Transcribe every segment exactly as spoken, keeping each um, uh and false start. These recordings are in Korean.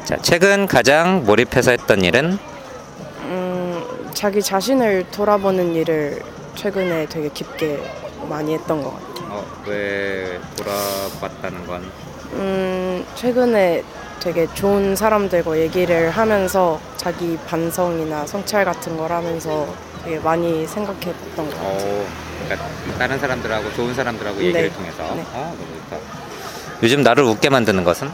자, 최근 가장 몰입해서 했던 일은? 음, 자기 자신을 돌아보는 일을 최근에 되게 깊게 많이 했던 것 같아요. 어, 왜 돌아봤다는 건? 음, 최근에 되게 좋은 사람들과 얘기를 하면서 자기 반성이나 성찰 같은 걸 하면서 되게 많이 생각해봤던 것 같아요. 어, 그러니까 다른 사람들하고 좋은 사람들하고 얘기를 네. 통해서. 네. 어, 너무 좋다. 요즘 나를 웃게 만드는 것은?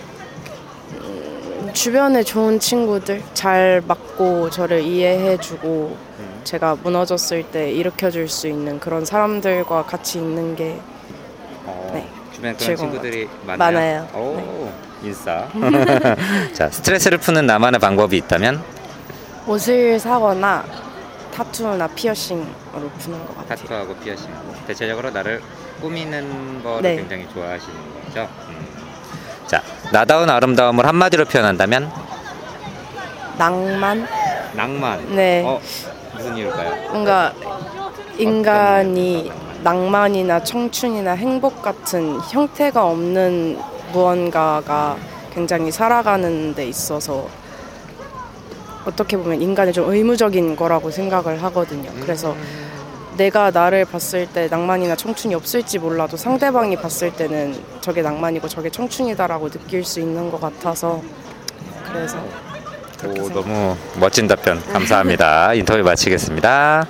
음, 주변에 좋은 친구들 잘 맞고 저를 이해해주고 음. 제가 무너졌을 때 일으켜줄 수 있는 그런 사람들과 같이 있는 게 어, 네, 주변에 그런 즐거운 친구들이 것 많아요? 같아요. 많아요. 오, 인싸. 자, 스트레스를 푸는 나만의 방법이 있다면? 옷을 사거나 타투나 피어싱으로 푸는 것 같아요. 타투하고 피어싱. 대체적으로 나를 꾸미는 거를 네. 굉장히 좋아하시는 거죠. 음. 자, 나다운 아름다움을 한마디로 표현한다면? 낭만? 낭만. 네. 어, 무슨 이유일까요? 뭔가 인간이 낭만이나 청춘이나 행복 같은 형태가 없는 무언가가 굉장히 살아가는 데 있어서 어떻게 보면 인간이 좀 의무적인 거라고 생각을 하거든요. 그래서 내가 나를 봤을 때 낭만이나 청춘이 없을지 몰라도 상대방이 봤을 때는 저게 낭만이고 저게 청춘이다라고 느낄 수 있는 것 같아서 그래서 오, 너무 멋진 답변 감사합니다. 인터뷰 마치겠습니다.